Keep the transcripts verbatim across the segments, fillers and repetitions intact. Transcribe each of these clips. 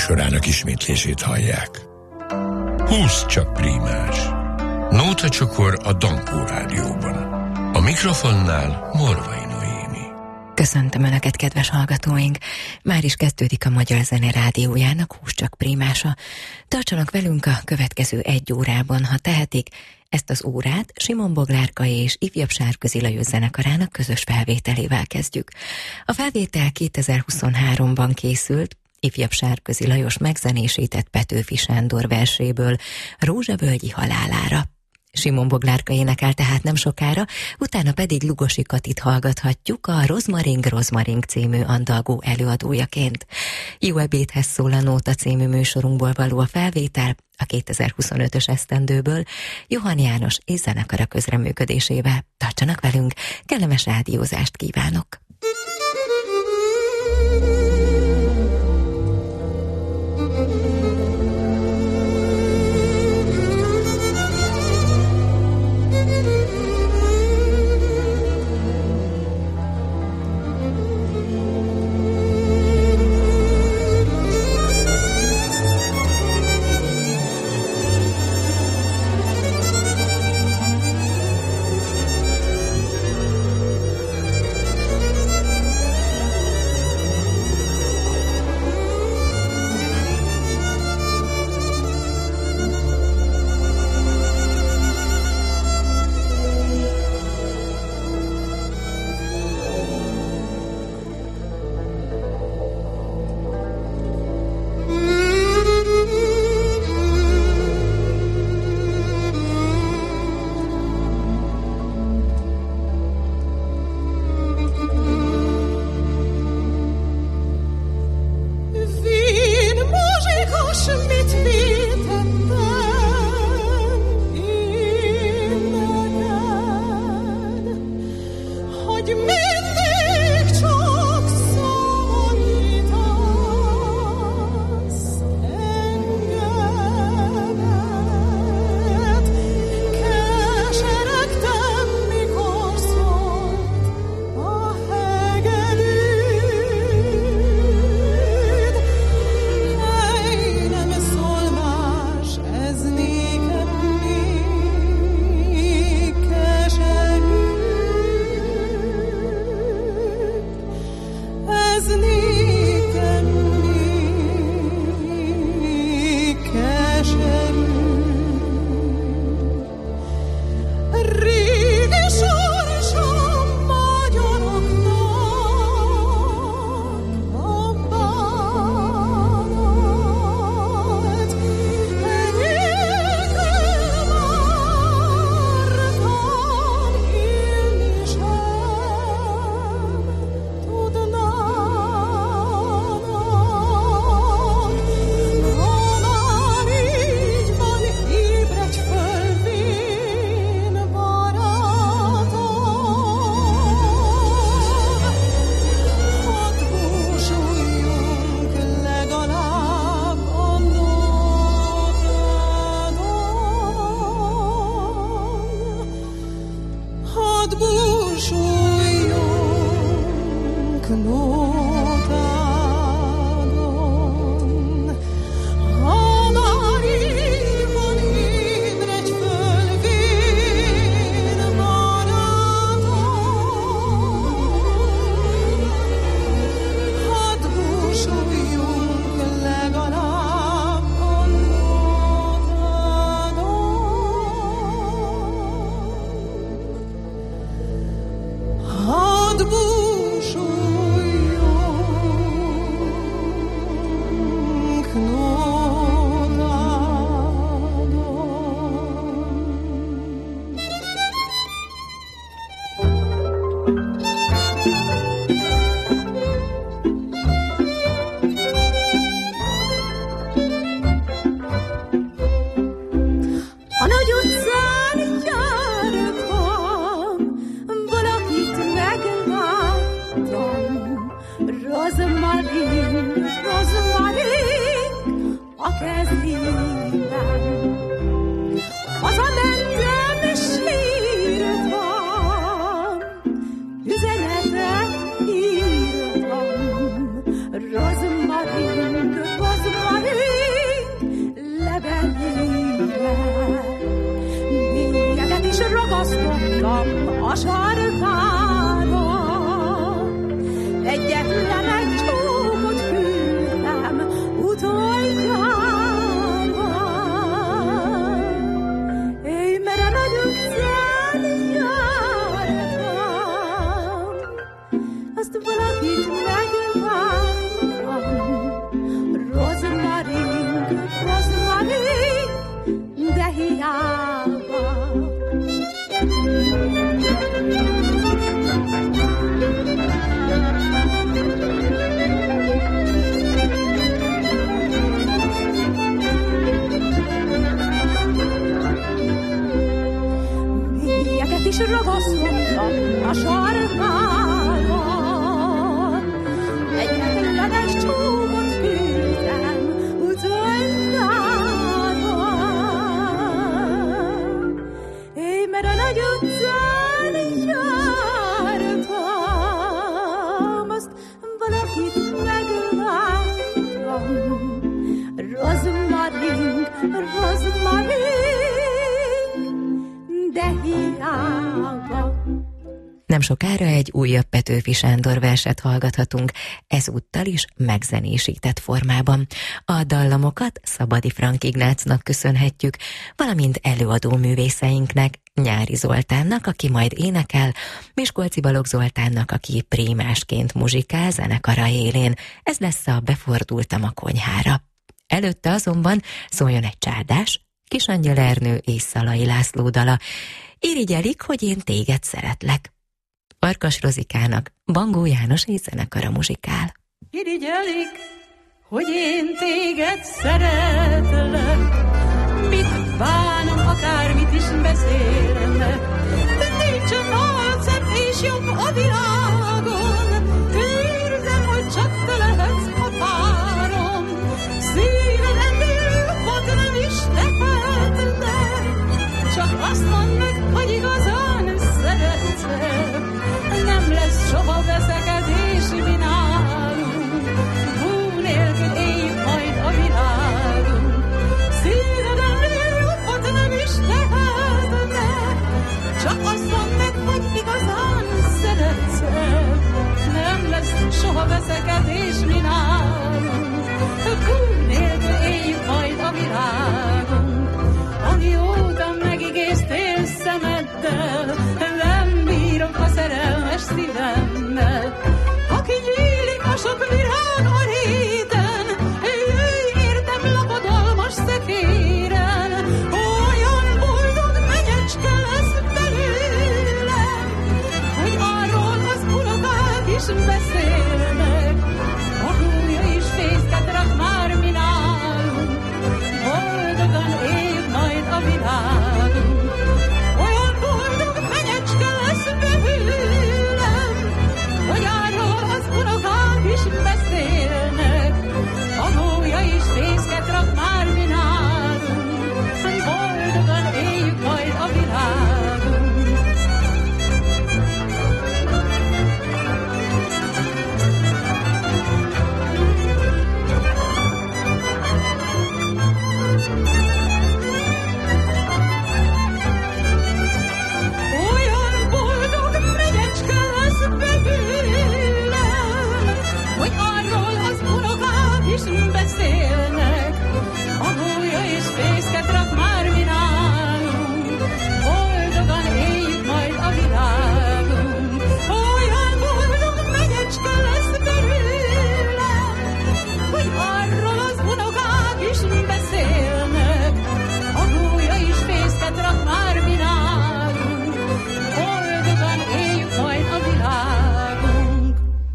műsorának ismétlését hallják. Húsz csak Prímás. Nóta csokor a Dankó Rádióban. A mikrofonnál Morvai Noémi. Köszöntöm Önöket, kedves hallgatóink! Már is kezdődik a Magyar Zene Rádiójának Húsz csak Prímása. Tartsanak velünk a következő egy órában, ha tehetik. Ezt az órát Simon Boglárkai és Ifjabb Sárközi Lajos zenekarának közös felvételével kezdjük. A felvétel kétezer-huszonháromban készült, Ifjabb Sárközi Lajos megzenésített Petőfi Sándor verséből, Rózsavölgyi halálára. Simon Boglárka énekel tehát nem sokára, utána pedig Lugosi Katit hallgathatjuk a Rozmaring Rozmaring című andalgó előadójaként. Jó ebédhez szól a Nóta című műsorunkból való a felvétel, a kétezer-huszonötös esztendőből, Johann János és zenekara közreműködésével. Tartsanak velünk, kellemes rádiózást kívánok! Nemes Nem sokára egy újabb Petőfi Sándor verset hallgathatunk, ezúttal is megzenésített formában. A dallamokat Szabadi Frank Ignácnak köszönhetjük, valamint előadó művészeinknek, Nyári Zoltánnak, aki majd énekel, Miskolci Balogh Zoltánnak, aki prímásként muzsikál zenekara élén. Ez lesz a Befordultam a konyhára. Előtte azonban szóljon egy csárdás, Kisangyal Ernő és Szalai László dala. Irigyelik, hogy én téged szeretlek. Farkas Rozikának Bangó János és zenekara muzsikál. Irigyelik, hogy én téged szeretlek, mit bánom, akármit is beszélnek, de nincs nagyszebb és jobb a világon, érzem, hogy csak te lehetsz a párom, szívedendől jobbat nem is tehetnek, csak azt mondd meg, hogy igazán szeretsz, nem lesz soha veszekedés mi nálunk, hú nélkül éljük majd a világunk, szívedendől jobbat nem is tehetnek, csak azt mondd meg, hogy igazán szeretsz, nem lesz soha veszekedés mi nálunk, hú nélkül éljük majd a világunk, amióta megígéztél szemeddel, nem bírom a szerelmes szívemmel. Aki nyílik a sok virág a réten, jöjj értem lakodalmas szekéren, olyan boldog menyecske lesz belőlem, hogy arról az unokák is beszélnek, a húja is fészket rak már mi nálunk, boldogan éljük majd a világunk. Olyan boldog menyecske lesz belőlem, hogy arról az unokák is beszélnek, a húja is fészket rak már mi nálunk, boldogan éljük majd a világunk. Olyan boldog menyecske lesz belőlem, hogy arról az unokák is beszélnek, a húja és fészket rak már mi nálunk, boldogan éljük majd a világunk. Olyan boldog menyecske lesz belőlem, hogy arról az unokák is beszélnek, a húja is fészket rak már mi nálunk, boldogan éljük majd a világunk.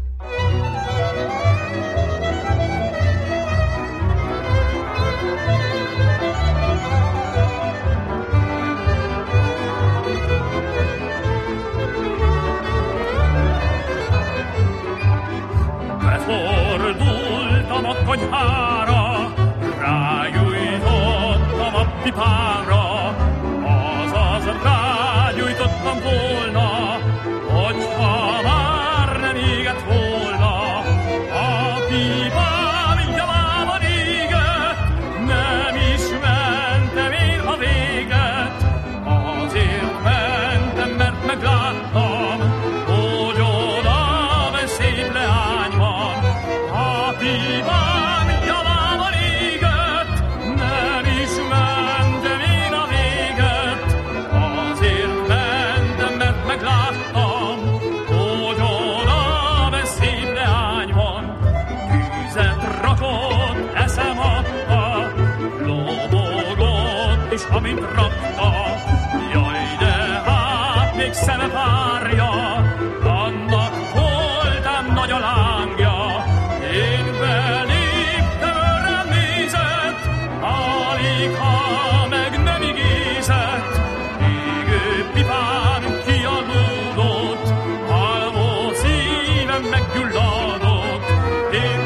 Befordultam a konyhára, rágyújtottam a pipára, azaz rágyújtottam volna, hogyha már nem égett volna. A pipám javában égett, nem is mentem én a véget, azért mentem, mert megláttam, hogy oda szép leány van. A pipám javában égett, nem is mentem én a véget, azért mentem, mert megláttam, hogy oda szép leány van. Tüzet rakott, eszem adta, lobogott, és amint rakta, jaj, de hát még szeme párja, annak voltam nagy a lángja. Én beléptem, rám nézett, alig ha meg nem igézett, égő pipám kialudott, alvó szívem meggyulladott. Én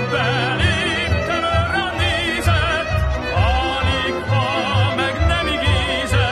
beléptem, rám nézett, alig ha meg nem igézett,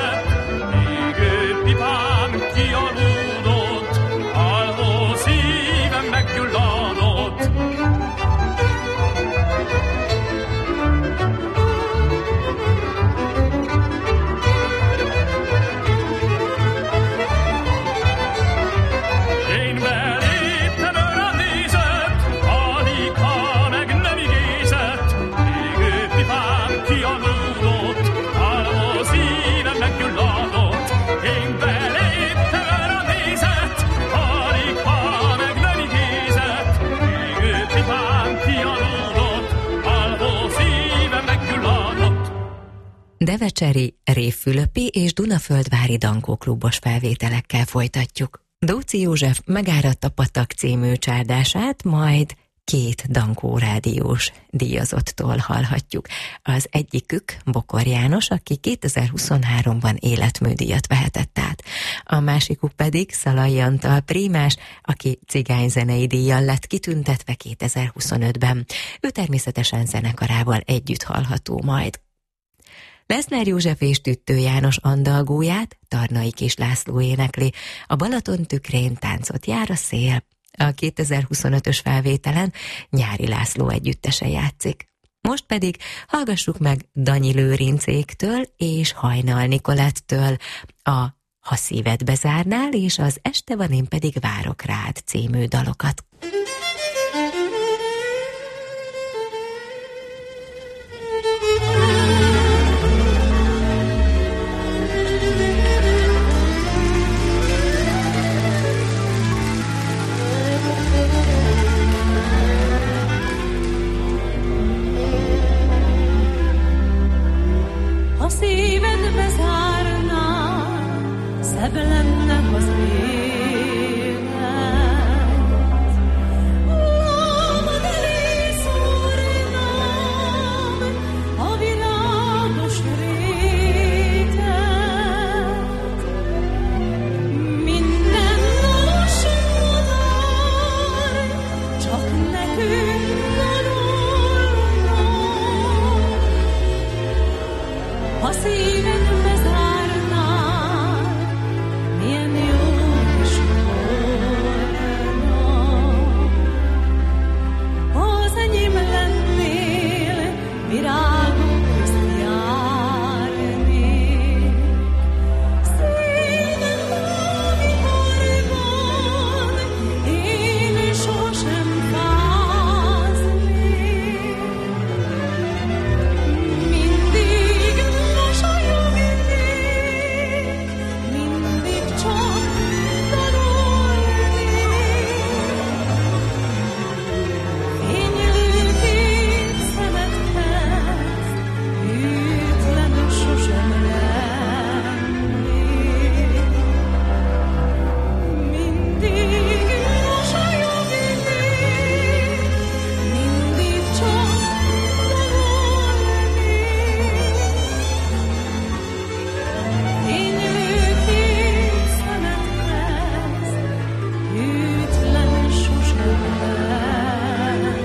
Devecseri, Révfülöpi és Dunaföldvári dankóklubos felvételekkel folytatjuk. Dóczy József megáratta Patak című csárdását, majd két Dankó rádiós díjazottól hallhatjuk. Az egyikük Bokor János, aki kétezer-huszonháromban életműdíjat vehetett át. A másikuk pedig Szalai Antal prímás, aki cigányzenei díjjal lett kitüntetve kétezer-huszonötben. Ő természetesen zenekarával együtt hallható majd. Leszner József és Tüttő János andalgóját Tarnai Kis László énekli, a Balaton tükrén táncot jár a szél. A kétezer-huszonötös felvételen Nyári László együttese játszik. Most pedig hallgassuk meg Danyi Lőrincéktől és Hajnal Nikolettől a Ha szíved bezárnál és az Este van, én pedig várok rád című dalokat. Ha szíved bezárná, szebb lenne az élet. Lábad elé szúrnám a virágos rétet. Minden nos modár csak nekünk valóna. Ha szíved bezárnál, milyen jó is volna. Az enyém lennél, virágok közt járnék. Szívem amikor van, én sosem fáznék. Mindig mosolyognék, mindig csak dalolnék. Fénylő két szemedhez hűtlen sosem lennék. Mindig mosolyognék, mindig csak dalolnék. Fénylő két szemedhez hűtlen sosem lennék.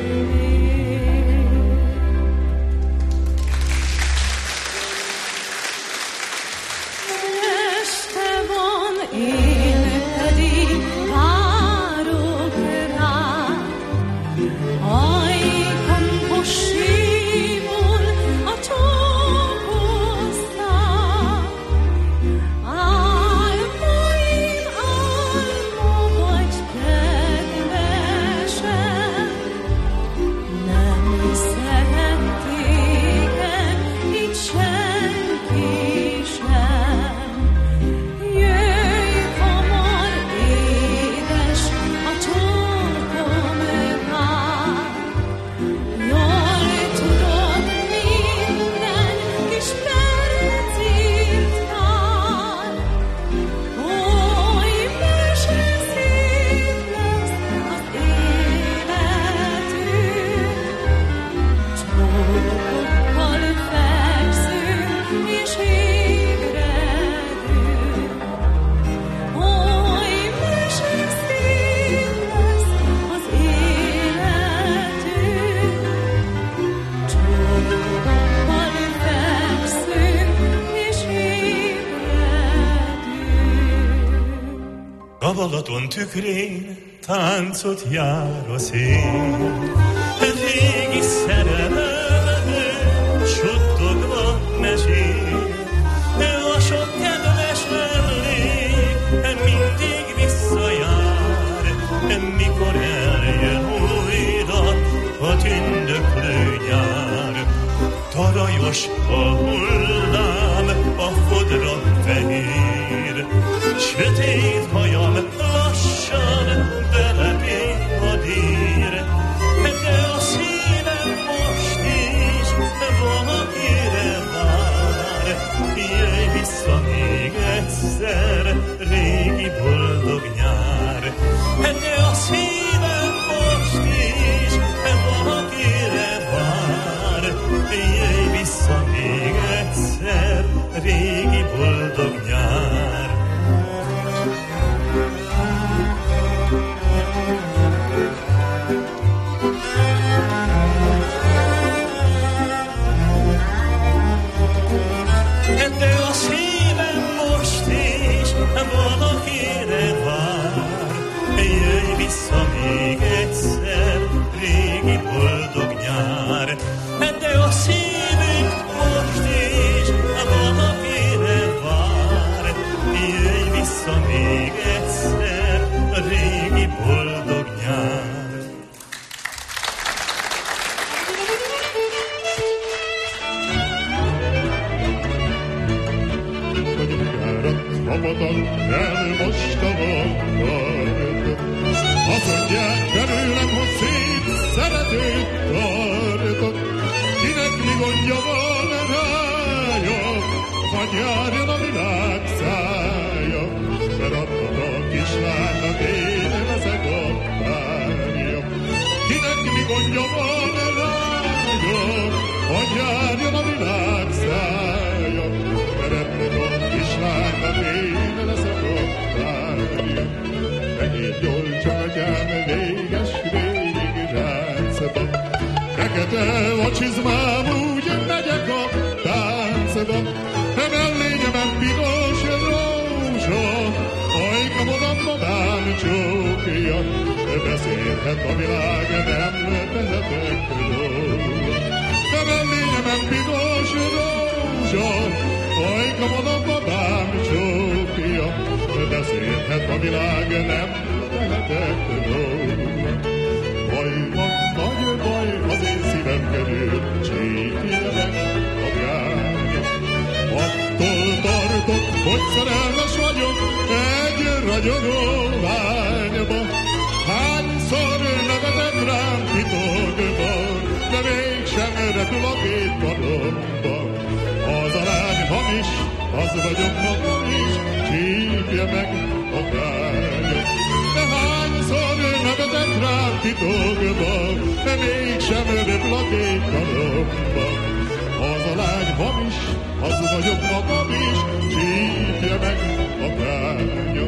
Este van, én pedig várok rád. Ajkam posséból a csókozzál. Álmaim álma vagy, kedvesem. Nem szerettékem itt senki sem. Jöjj hamar, édes, a csókom vár. Jól tudod, minden kis perc írt vár. Oly mese szép lesz az életünk. Csókokkal fekszünk és ébredünk. Oly mese szép lesz az életünk. Csókokkal fekszünk és ébredünk. A Balaton tükrén táncot jár a szél, régi szerelemről suttogva mesél. A sok kedves emlék mindig visszajár, mikor eljön újra a tündöklő nyár. Tarajos a hullám, a fodra fehér, sötét hajam lassan belepél a dír. De a szívem most is valakire vár. régi boldog nyár. De a szívem most is valakire vár, jöjj vissza még egyszer, régi boldog nyár. De a szívünk most is valakire vár, jöjj vissza még egyszer, régi boldog nyár. Apatak elmosta vannak, azt mondják belőlem, hogy szép szeretőt tartok. Kinek mi gondja van rája, vagy járjon a világ szája, mert adtak a kislánynak én leszek a párja. Kinek mi gondja van rája, vagy járjon a világ szája, mert adtak a kislánynak én leszek a párja. Fehér gyolcsa atyám véges végig ráncba, fekete a csizmám, úgy megyek a táncba. Mellényemen piros rózsa, ajka vonat madám csókja, beszélhet a világ, nem tehetek róla. Mellényemen piros rózsa, ajka vonat madám csókja, beszélhet a világ, nem tehetek róla. Baj van, nagy baj, az én szívem körül, csípje meg a bránya. Attól tartok, hogy szerelmes vagyok egy ragyogó lányba. Hányszor nevetett rám titokban, de mégsem repül a két karomba. Az a lány hamis, az vagyok magam is, csípje meg a bránya. De hányszor nevetett rám titokban, de mégsem repül a két karomba. Az a lány hamis, az vagyok magam is, csípje meg a bránya.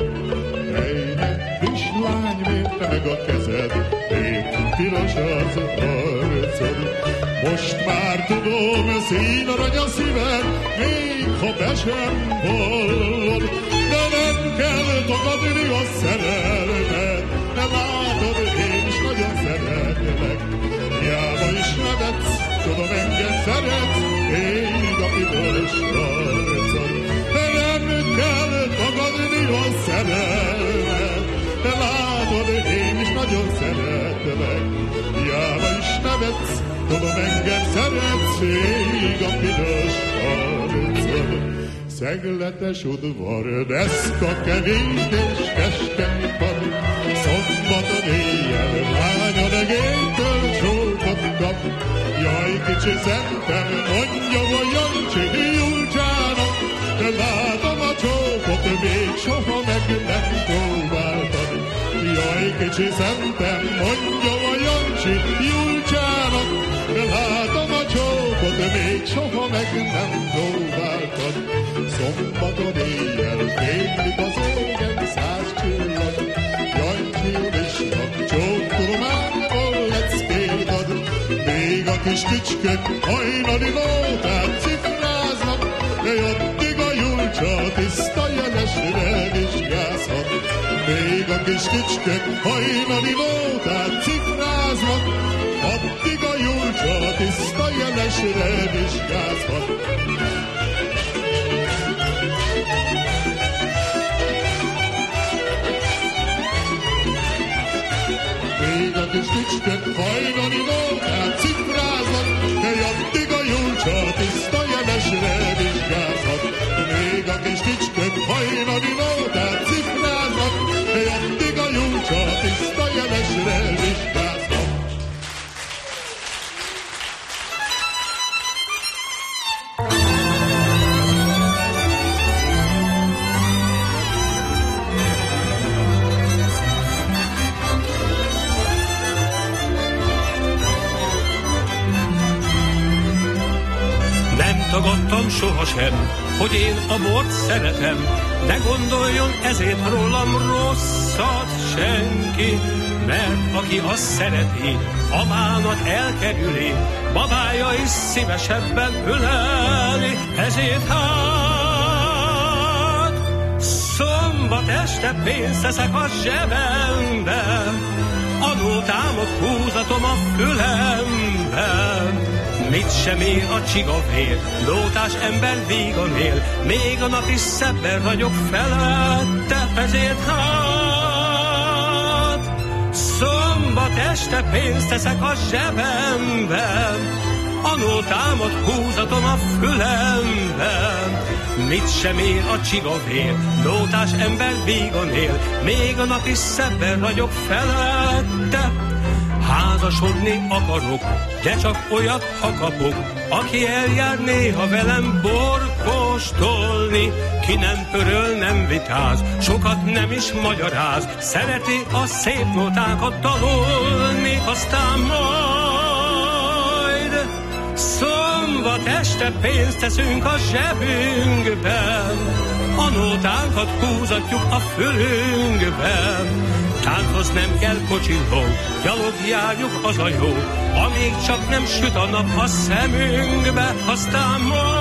Ejnek friss lány, mérte meg a kezed, épp piros az arcod. Most már tudom, színarany a szíved, még ha be sem hallod. De nem kell tagadni a szerelmet, de látod, én is nagyon szeretlek. Hiába is nevetsz, tudom, engem szeretsz, ég a piros arcod. Nem kell tagadni a szerelmet, de látod, én is nagyon szeretlek. Hiába is nevetsz, tudom, engem szeretsz, ég a piros arcod. Szegletes udvar, deszka, kerítés, keskeny pad, szombaton éjjel lány a legénytől csókot kap. Jaj, kicsi szentem, mondja a Jancsi Julcsának, de látom a csókot, még soha meg nem próbáltad. Jaj, kicsi szentem, mondja a Jancsi Julcsának, de látom a csókot, még soha meg nem próbáltad. Szombaton éjjel fénylik az égen száz csillag, Jancsi Julisnak csókturmányból leckét ad. Még a kis kicskök hajnali nótát cifráznak, de addig a Julcsa tiszta jelesre vizsgázhat. Még a kis kicskök hajnali nótát cifráznak, addig a Julcsa tiszta jelesre vizsgázhat. Még a kis kicskök hajnali nótát cifráznak, de addig a Julcsa tiszta jelesre vizsgázhat. Még a kis kicskök hajnali nótát cifráznak, de addig a Julcsa tiszta jelesre vizsgázhat. tagadtam sohasem, hogy én a bort szeretem, ne gondoljon ezért rólam rosszat senki, mert aki azt szereti, a bánat elkerüli, babája is szívesebben öleli, ezért hát szombat este pénzt teszek a zsebemben, adótámat húzatom a fülemben. Mit sem ér a csigavér, lótás ember vígan él, még a nap is szebben ragyog felette, ezért hát szombat este pénzt teszek a zsebemben, a nótámat húzatom a fülemben. Mit sem ér a csigavér, lótás ember vígan él, még a nap is szebben ragyog felette. Házasodni akarok, de csak olyat, ha kapok, aki eljár néha velem borkóstolni. Ki nem pöröl, nem vitáz, sokat nem is magyaráz, szereti a szép nótákat dalolni. Aztán majd szombat este pénzt teszünk a zsebünkben, a nótánkat húzatjuk a fülünkben. Tánchoz nem kell kocsinunk, gyalog járjuk, az a jó, amíg csak nem süt a nap a szemünkbe. Aztán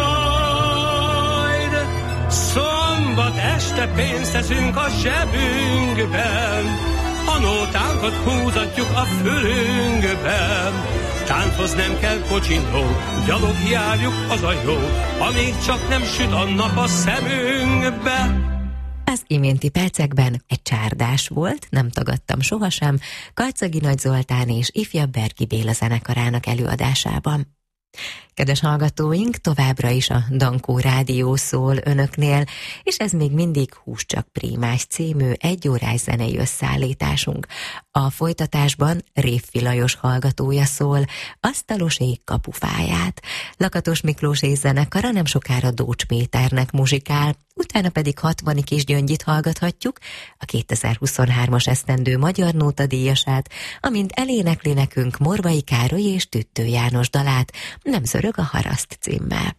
majd szombat este pénzt teszünk a zsebünkben, a nótánkat húzatjuk a fülünkben. Tánchoz nem kell kocsinunk, gyalog járjuk, az a jó, amíg csak nem süt a nap a szemünkbe. Az iménti percekben egy csárdás volt, nem tagadtam sohasem, Karcagi Nagy Zoltán és ifjabb Berki Béla zenekarának előadásában. Kedves hallgatóink, továbbra is a Dankó Rádió szól önöknél, és ez még mindig Hús csak Prímás című egyórás zenei összeállításunk. A folytatásban Révfi Lajos hallgatója szól, Asztalos ég kapufáját. Lakatos Miklós és zenekara nem sokára Dócs Péternek muzsikál, utána pedig Hatvani Kisgyöngyit hallgathatjuk, a kétezer-huszonhármas esztendő magyar nótadíjasát, amint elénekli nekünk Morvai Károly és Tüttő János dalát, Nem zörög a haraszt címmel.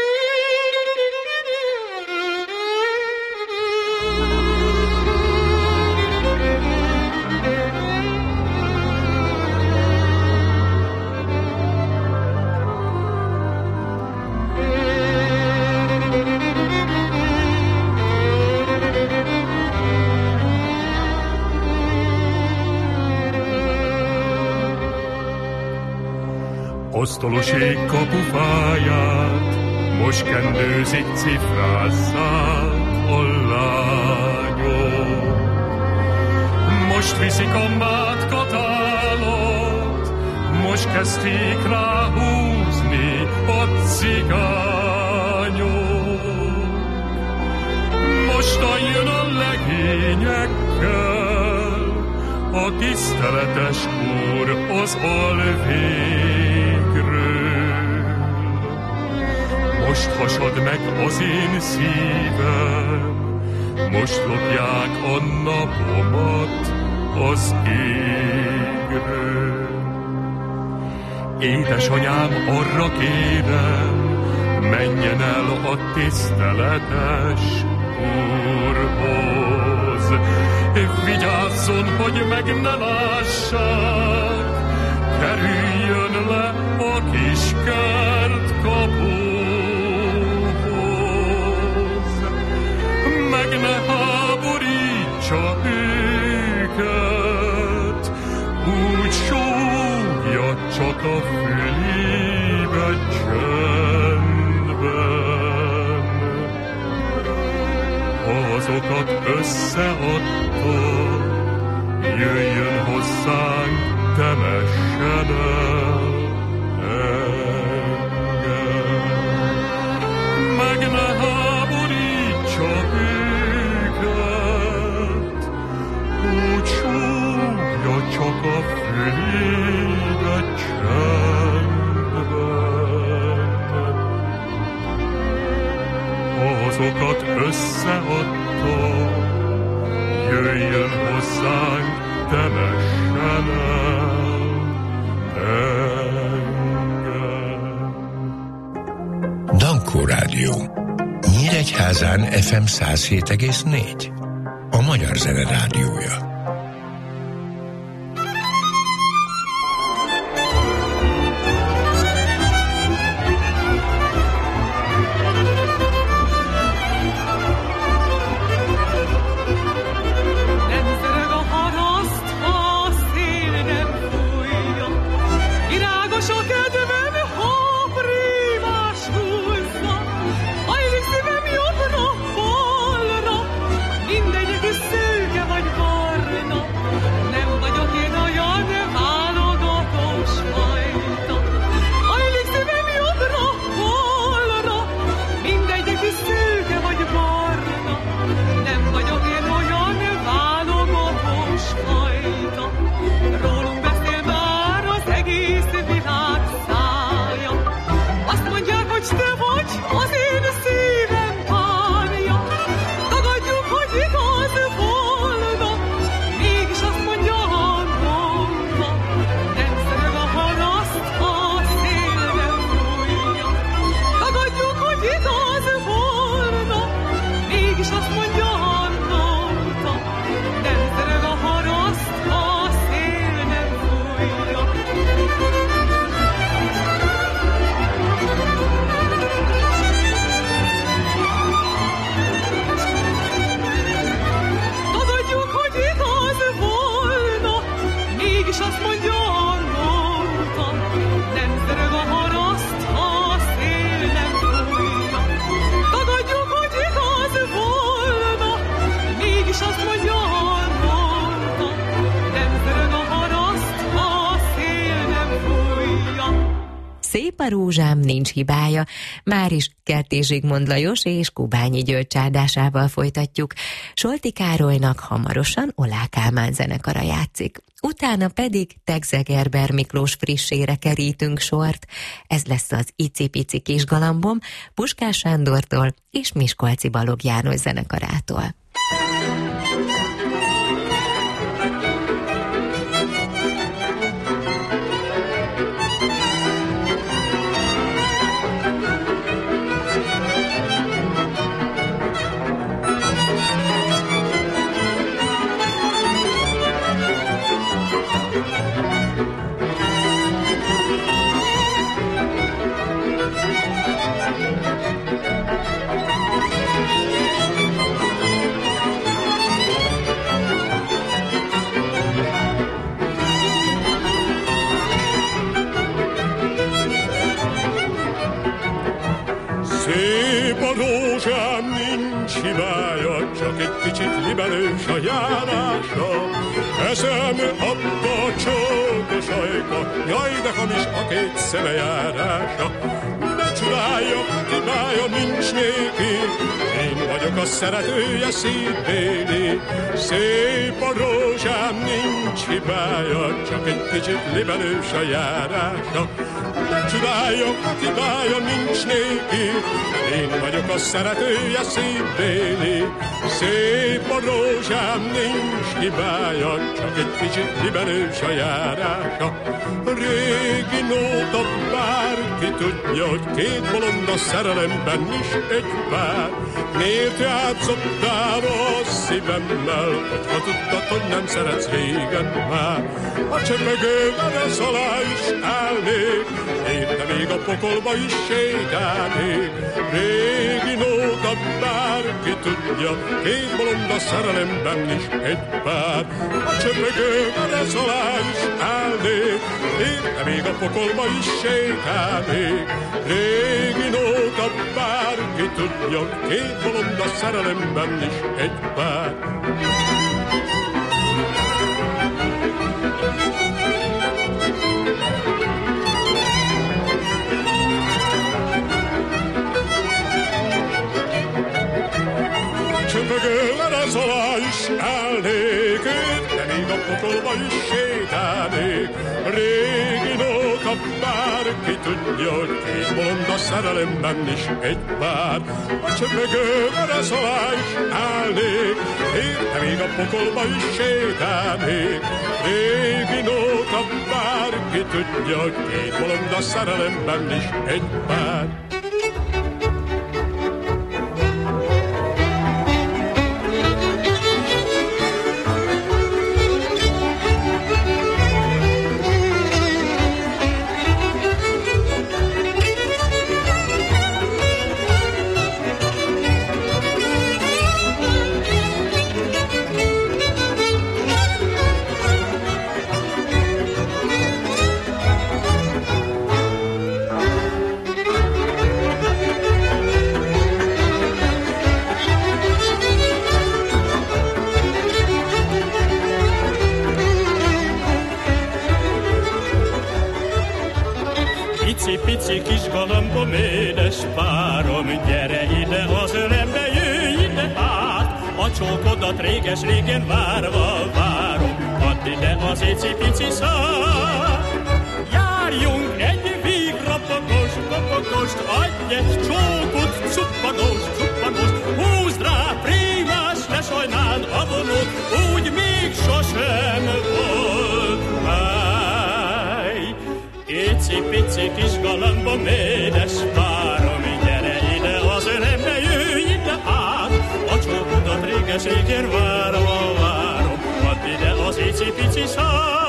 Asztalos ég kapufáját most kendőzik, cifrázzák a lányok. Most viszik a mátkatálót, most kezdték rá húzni a cigányok. Mostan jön a legényekkel a tiszteletes úr az alvégről. Most hasad meg az én szívem, most lopják a napomat az égről. Édesanyám, arra kérem, menjen el a tiszteletes úrhoz. Vigyázzon, hogy meg ne lássák, kerüljön le a kis kert kapuhoz. Meg ne háborítsa őket, úgy súgja csak a fülébe csendben. Azokat összeadta, jöjjön hozzánk, temessen el engem. Meg ne háborítsa őket, úgy súgja csak a fülébe csendben. Azokat összeadta, jöjjön hozzánk, temessen el engem. Anikó Rádió. Nyíregyházán ef em száz hét egész négy. A Magyar Zene Rádiója. A rózsám nincs hibája, már is Kertész Zsigmond Lajos és Kubányi György csárdásával folytatjuk. Solti Károlynak hamarosan Olá Kálmán zenekara játszik. Utána pedig Tegzegerber Miklós frissére kerítünk sort. Ez lesz az Icipici kis galambom Puskás Sándortól és Miskolci Balogh János zenekarától. Szép a rózsám, nincs hibája, csak egy kicsit libelős a járása. Eszem adta a csókos ajka, jaj, de hamis a két szeme járása. Ne csodálja, hibája nincs néki, én vagyok a szeretője szívbéli. Szép a rózsám, nincs hibája, csak egy kicsit libelős a járása. Ne csodálja, hibája nincs néki, én vagyok a szeretője szívbéli. Szép a rózsám, nincs hibája, csak egy kicsit libelős a járása. Régi nóta, bárki tudja, hogy két bolond a szerelemben is egy pár. Miért játszottál a szívemmel, hogyha tudtad, hogy nem szeretsz régen már? A csepegőben ez alá is állnék, érte még a pokolba is sétálnék. Régi nóta, bárki tudja, két bolond a szerelemben is egy pár. A csepegőben ez alá is állnék, érte még a pokolba is sétálnék. Régi nóta, bárki tudja, két bolond a szerelemben is egy pár. Csöpögően ez alá is állnék, de még a pokolba is sétálnék. Régi nóta, bárki tudja, hogy két bolond a szerelemben is egy pár. A csöpögően ez alá is állnék, de még a pokolba is sétálnék. Régi nóta, bárki tudja, hogy két bolond a szerelemben is egy pár. édes párom, gyere ide az ölembe, jöjj ide át, a csókodat réges-régen várva várom, add ide az icipici szár. Járjunk egy vígrapagost, rapagost, adj egy csókot, cuppanost, cuppanost, húzd rá, prímás, ne sajnáld a vonót, úgy még sosem volt. Háj, icipici kis galambom, édes párom, gyere ide az ölembe, jöjj ide át, a csókodat réges-régen várva várom, add ide az icipici szár.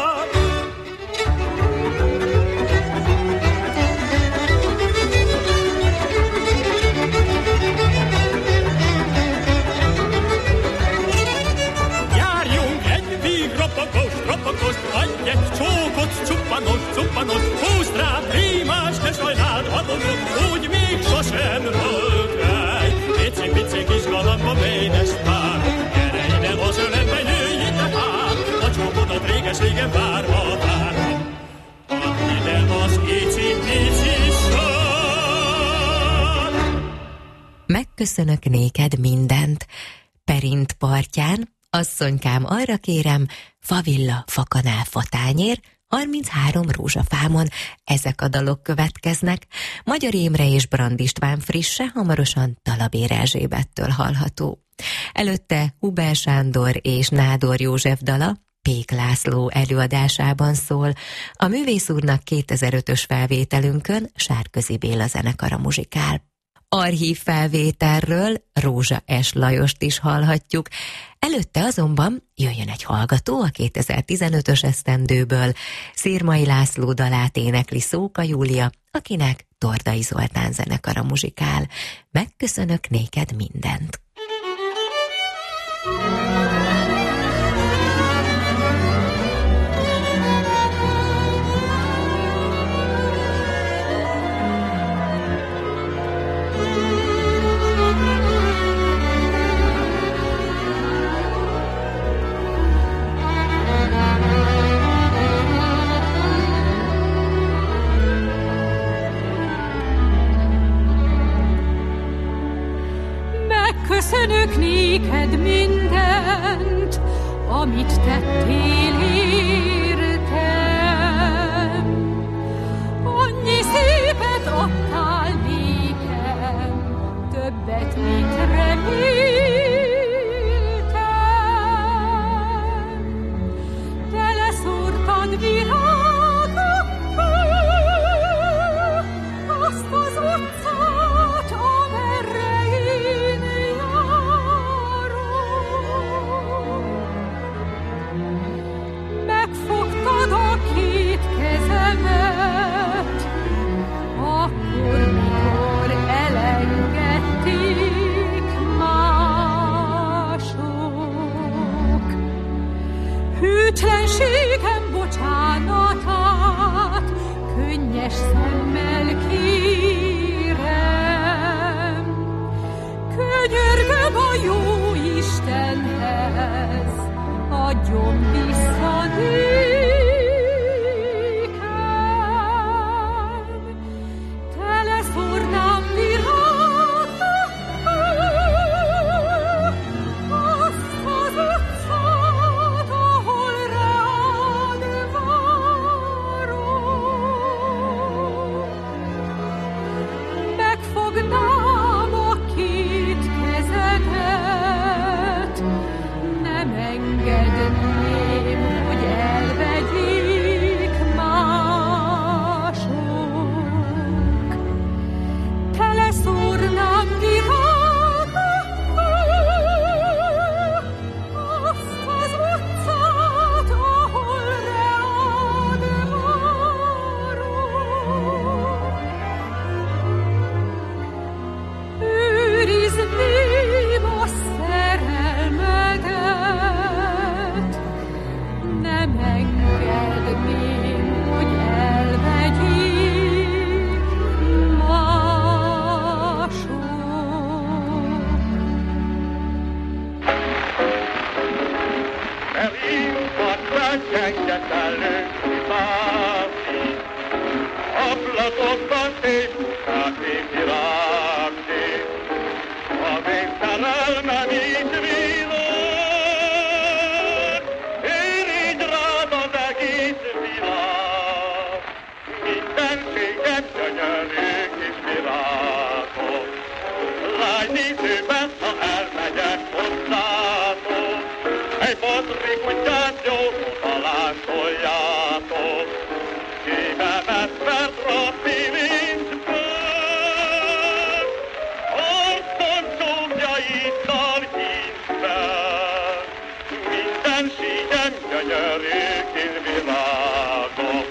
Rapagost, adj egy csókot, cuppanos, cuppanos, húzd rá, prímás, ne sajnáld a vonót, úgy még sosem volt ráj. Pici-pici kis galambom, édes párom, gyere ide az ölembe, jöjj ide át, a csókodat réges-régen várva várom. Add ide az icipici szar. Megköszönök néked mindent, Perint partján, asszonykám, arra kérem, favilla, fakanál, fatányér, harminchárom rózsafámon, ezek a dalok következnek. Magyar Émre és Brand István frisse, hamarosan Talabér Erzsébettől hallható. Előtte Huber Sándor és Nádor József dala Pék László előadásában szól. A művész úrnak kétezer-ötös felvételünkön Sárközi Béla zenekara muzsikál. Archív felvételről Rózsa S. Lajost is hallhatjuk. Előtte azonban jöjjön egy hallgató a kétezer-tizenötös esztendőből. Szirmai László dalát énekli Szóka Júlia, akinek Tordai Zoltán zenekara muzsikál. Megköszönök néked mindent. Köszönök néked mindent, amit tettél értem. Annyi szépet adtál nékem, többet, mint reméltem. Teleszórtad virágokkal azt az utcát, amerre én járok. Megfog szerelmem így világ, érigy rád az egész világ, mindenséget gyönyörű kis virágok. Lágy nézőben, ha elmegyek hozzátok, egy botri kutyát jó talán toljátok, szívemet vert a bilincsben, arcon csókjaiddal hízben, mindenségem gyönyörű kis virágok.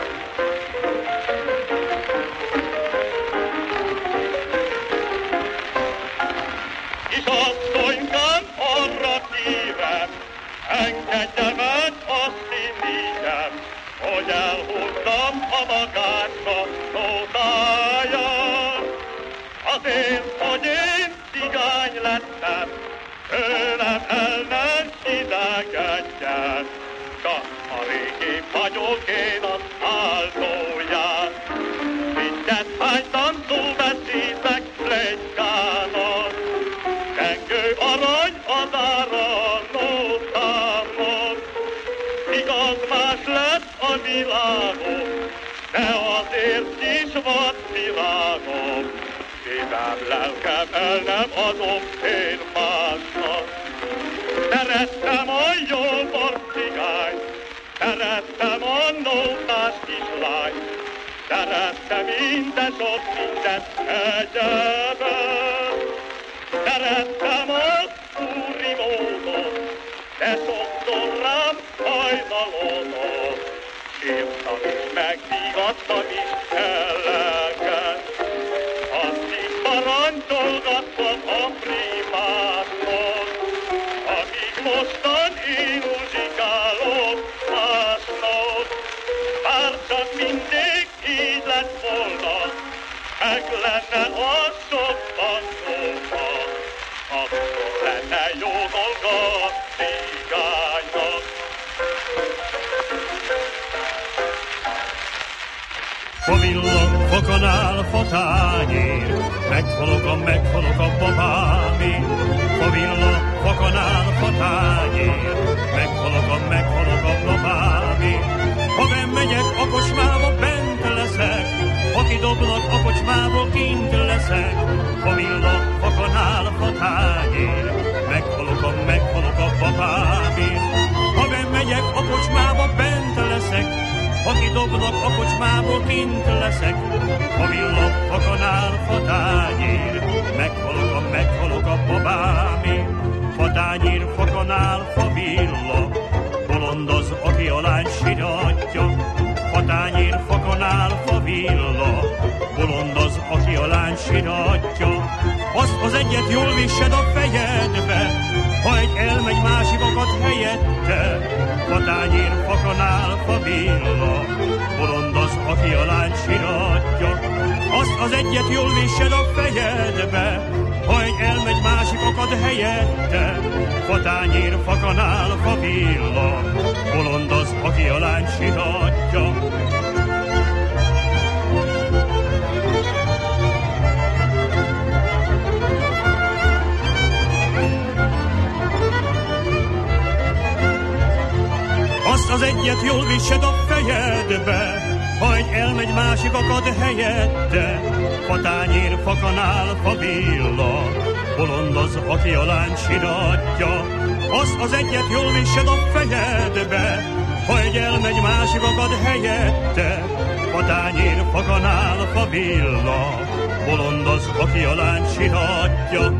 Kisasszonykám, arra kérem, engedjem át azt színígyem, hogy elhúztam a magányba nótáját. Azért, hogy én cigány lettem, tőlem el nem idegedjen, csak a régi vagyok én az áldóját. Mindent hánytam szó beszédnek plegykának, Tengő arany az ára a nótámnak, igaz más lett a világom, de azért is van világom, szívem, lelkem el nem adom én másnak. Szerettem a jó borcigányt, szerettem a nótás kislányt, szerettem minden sok mindent egyebet. Szerettem az úri módot, de sokszor rám hajnalodott, sírtam is, megvigadtam is elleket. Azt is parancsolgattam a primáknak, amíg mostan én muzsikálok másnak. Bár csak mindig így lett volna, meg lenne az sokban szóval, akkor lenne jó dolga a cigánynak. Favillog, fokon áll fatányér, meghalok a, meghalok a babámé. Favillog, fokon áll fatányér, meghalok a, meghalok a babámé. Ha benn megyek a kocsmába, bent leszek, ha kidobnak a kocsmából, kint leszek. Favillog, fokon áll fatányér, meghalok a, meghalok a babámé. Ha benn megyek a kocsmába, bent leszek, ha kidobnak a kocsmából, kint leszek. Favillog, fokon áll fatányér, meghalok a, meghalok a babámé. Fatányér, fokon áll favillog, bolondoz, aki a lány siratja. Fatányér, fokon áll favillog, bolondoz, aki a lány siratja. Azt az egyet jól vissed a fejedbe, ha egy elmegy, másikokat helyette. Fatányér, fokon áll favillog, bolondoz, aki a lány siratja. Azt az egyet jól vissed a fejedbe, ha egy elmegy, másikokat helyette. Fatányér, fokon áll favillog, bolondoz, aki a lány siratja. Azt az egyet jól vissed a fejedbe, ha egy elmegy, másikokat helyette. Fatányér, fokon áll favillog, bolondoz, aki a lány siratja. Azt az egyet jól vissed a fejedbe, ha egy elmegy, másikokat helyette. Fatányér, fokon áll favillog, bolondoz, aki a lány siratja.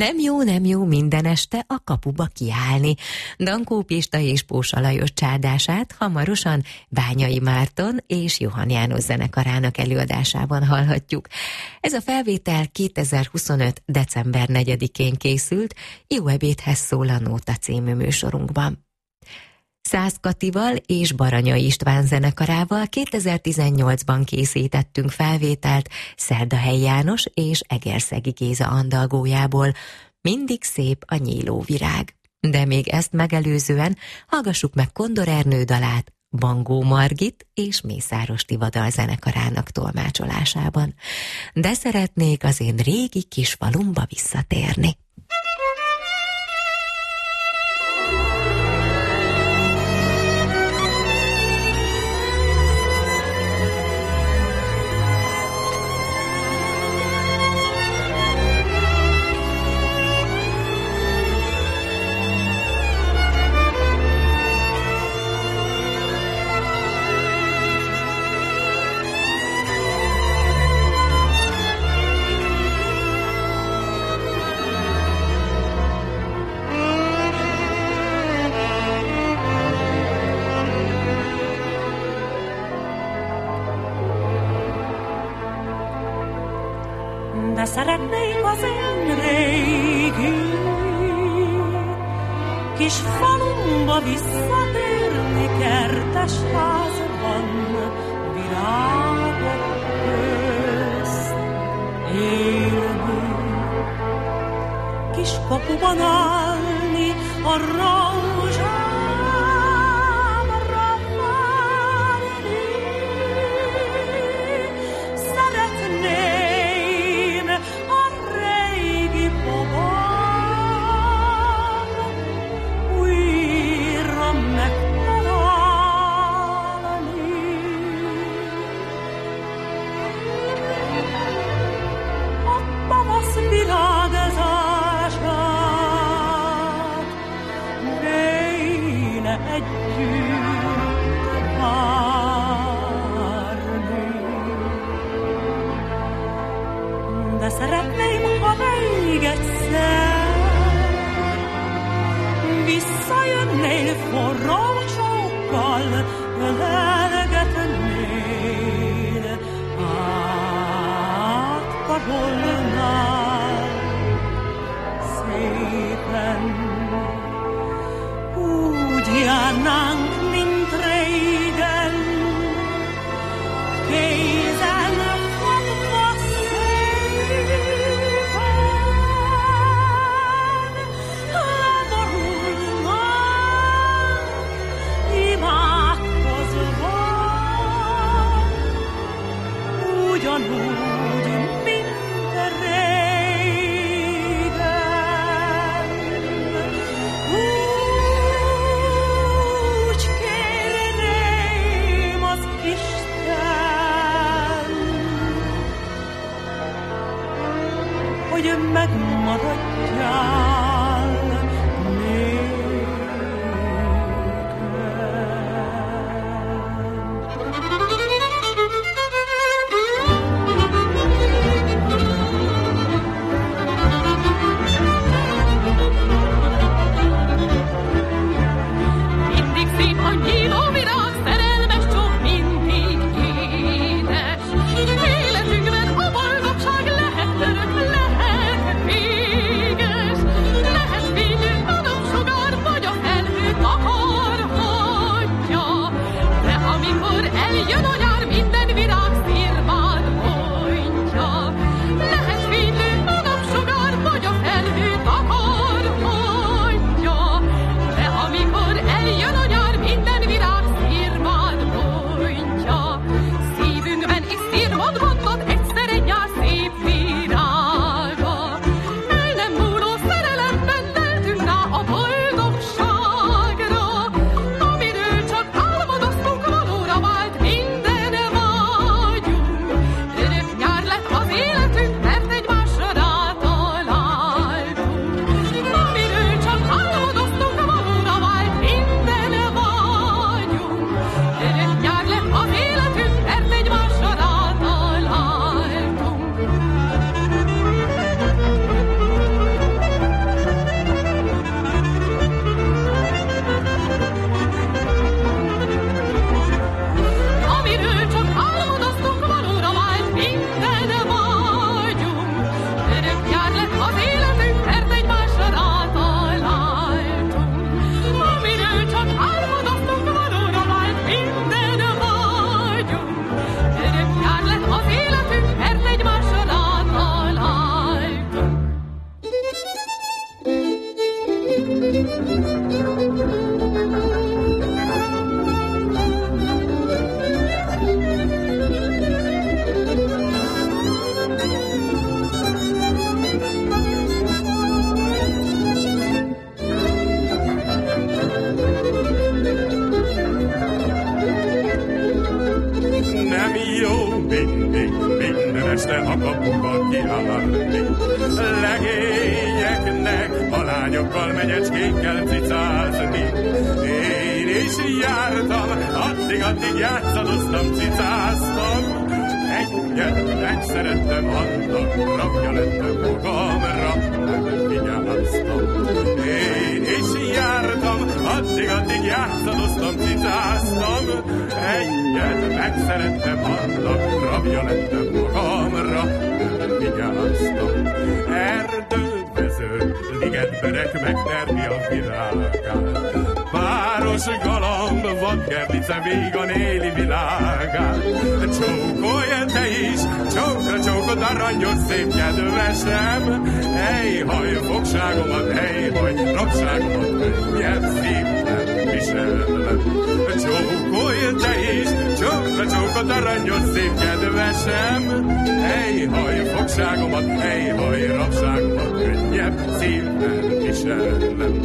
Nem jó, nem jó minden este a kapuba kiállni. Dankó Pista és Pósa Lajos csárdását hamarosan Bányai Márton és Johann János zenekarának előadásában hallhatjuk. Ez a felvétel kétezer-huszonöt. december negyedikén készült, Jó ebédhez szól a Nóta című műsorunkban. Szász Katival és Baranyai István zenekarával kétezer-tizennyolcban készítettünk felvételt Szerdahelyi János és Egerszegi Géza andalgójából, Mindig szép a nyíló virág. De még ezt megelőzően hallgassuk meg Kondor Ernő dalát Bangó Margit és Mészáros Tivadar zenekarának tolmácsolásában. De szeretnék az én régi kis falumba visszatérni. De szeretnék az én régi kis falumba visszatérni, kertes házban, virágok közt élni, kis kapuban állni a rózsámra várni. Szeretnék de szeretném, ha még egyszer visszajönnél forró csókkal, ölelgetnél, átkarolnál szépen. Úgy járnánk, mint régen, kézen fogva szépen, leborulnánk, imádkozva, ugyanúgy, mint régen. Úgy járni, minden este a kapuba kiállni. Legényeknek a lányokkal, menyecskékkel cicázni. Én is jártam, addig-addig játszadoztam, cicáztam. Egyet megszerettem, annak rabja lettem magamra, nem vigyáztam. Én is jártam, addig-addig játszadoztam, cicáztam. Egyet megszerettem, annak rabja lettem magamra, nem vigyáztam. Erdővező, ligetberek megterni a virágát. Páros galamb, vadgerlice vígan éli világát. Csókolj te is, csókra csókod aranyos szép kedvesem. Ejhaj, fogságomat, ejhaj, rabságomat, könnyebb szívben viselem. Csókolj te is, csókra csókod aranyos szép kedvesem. Ejhaj, fogságomat, ejhaj, rabságomat, könnyebb szívben viselem.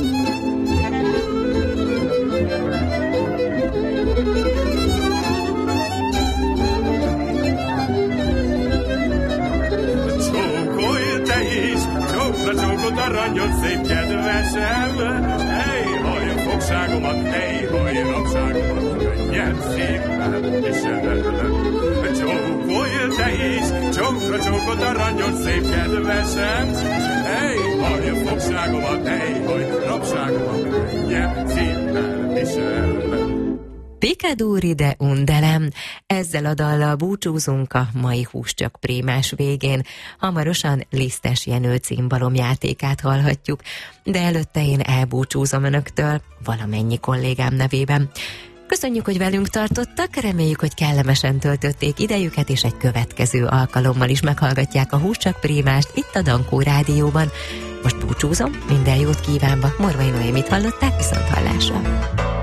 Csókolj te is, csókra csókod aranyos szép kedvesem. Ejhaj, fogságomat, ejhaj, rabságomat, könnyebb szívben viselem. Csókolj te is, csókra csókod aranyos szép kedvesem. Ejhaj, fogságomat, ejhaj, rabságomat, könnyebb szívben viselem. Picadori de undelem. Ezzel a dallal búcsúzunk a mai Hús csak Prímás végén. Hamarosan Lisztes Jenő címbalomjátékát hallhatjuk, de előtte én elbúcsúzom önöktől valamennyi kollégám nevében. Köszönjük, hogy velünk tartottak, reméljük, hogy kellemesen töltötték idejüket, és egy következő alkalommal is meghallgatják a Hús csak Prímást itt a Dankó Rádióban. Most búcsúzom, minden jót kívánva, Morvai Noémit hallották, viszont hallásra.